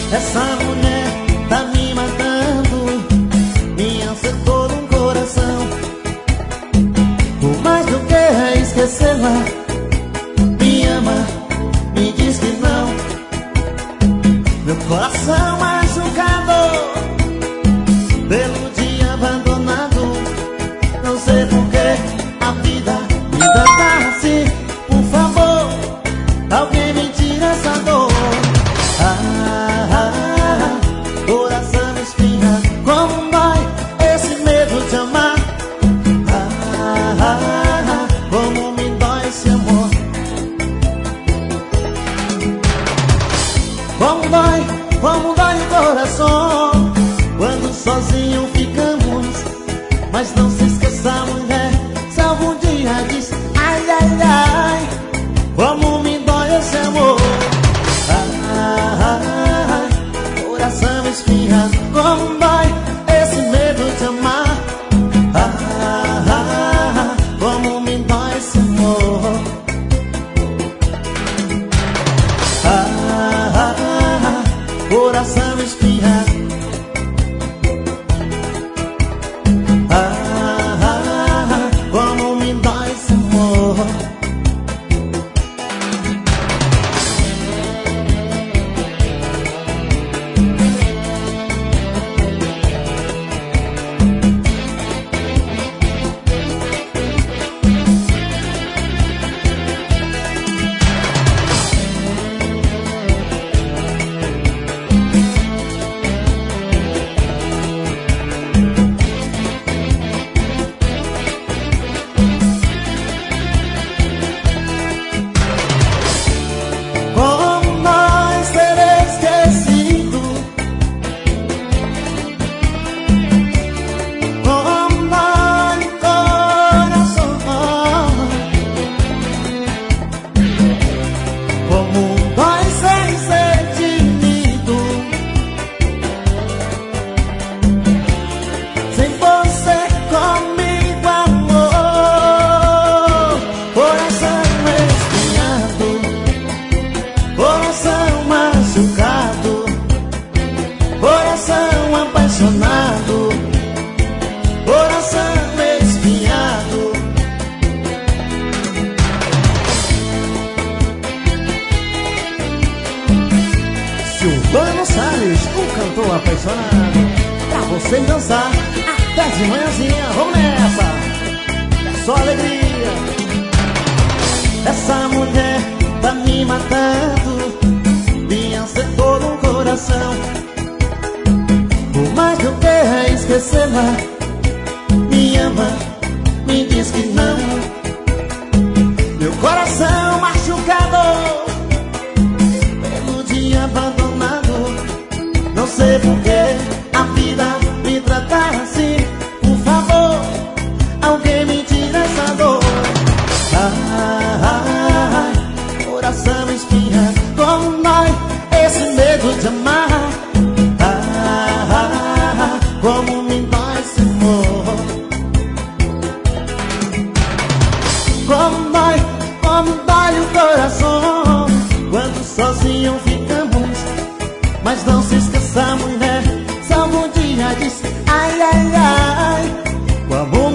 Essa mulher tá me matando, me acertou no coração. Por mais que eu queira esquecê-la, me ama, me diz que não. Meu coração machucado pelo dia abandonado. Não sei porquê a vida me trata assim. Por favor, alguém me tira essa dor. Coração espinha, como dói esse medo de amar. Como me dói esse amor. Como dói o coração quando sozinho ficamos. Mas não se esqueça, mulher, se algum dia diz ai, ai, ai, como me dói esse amor. Coração espinha, como dói esse medo de amar. Como me dói esse amor. Coração espinha. Como me dói esse amor. Silvano Salles, um cantor apaixonado, pra você dançar até de manhãzinha. Vamos nessa, é só alegria. Essa mulher tá me matando, me acertou no coração. Por mais que eu queira esquecê-la, me ama, me diz que não. Meu coração machucado pelo dia abandonado. Não sei porquê a vida me trata assim. Por favor, alguém me tira essa dor. Coração espinha, como dói esse medo de amar. Como me dói esse amor. Como dói o coração quando sozinho ficamos. Mas não se esqueça, mulher, se algum dia diz ai, ai, ai, como